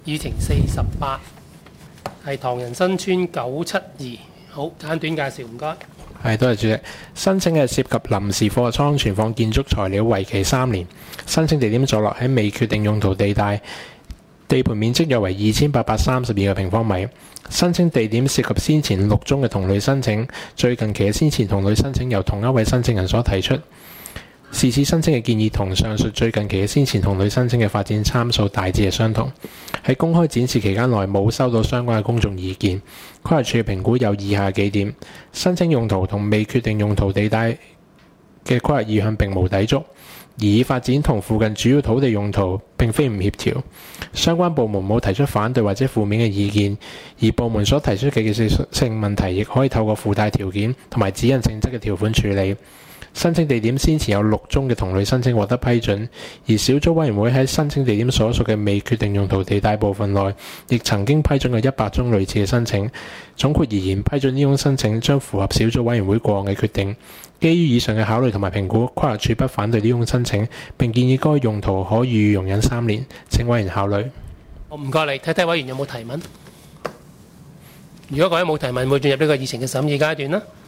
議程48係唐人新村972。好，簡短介紹，唔該。 係，多謝主席。申請係涉及臨時貨倉存放建築材料，為期3年。申請地點坐落喺未決定用途地帶，地盤面積約為2832個平方米。申請地點涉及先前6宗嘅同類申請，最近期嘅先前同類申請由同一位申請人所提出。是次申請嘅建議同上述最近期嘅先前同類申請嘅發展參數大致係相同。喺公開展示期間內冇收到相關嘅公眾意見。規劃署嘅評估有以下幾點：申請用途同未決定用途地帶嘅規劃意向並無抵觸，而已發展同附近主要土地用途並非唔協調。相關部門冇提出反對或者負面嘅意見，而部門所提出嘅技術性問題亦可以透過附帶條件同埋指引性質嘅條款處理。申請地點先前有6宗嘅同類申請獲得批准，而小組委員會喺申請地點所屬嘅未決定用途地帶部分內，亦曾經批准過100宗類似嘅申請。總括而言，批准呢宗申請將符合小組委員會過往嘅決定。基於以上嘅考慮同埋評估，規劃署不反對呢宗申請，並建議該用途可予容忍3年。請委員考慮。 好，唔該你，睇睇委員有冇提問。如果各位冇提問，會進入呢個議程嘅審議階段啦。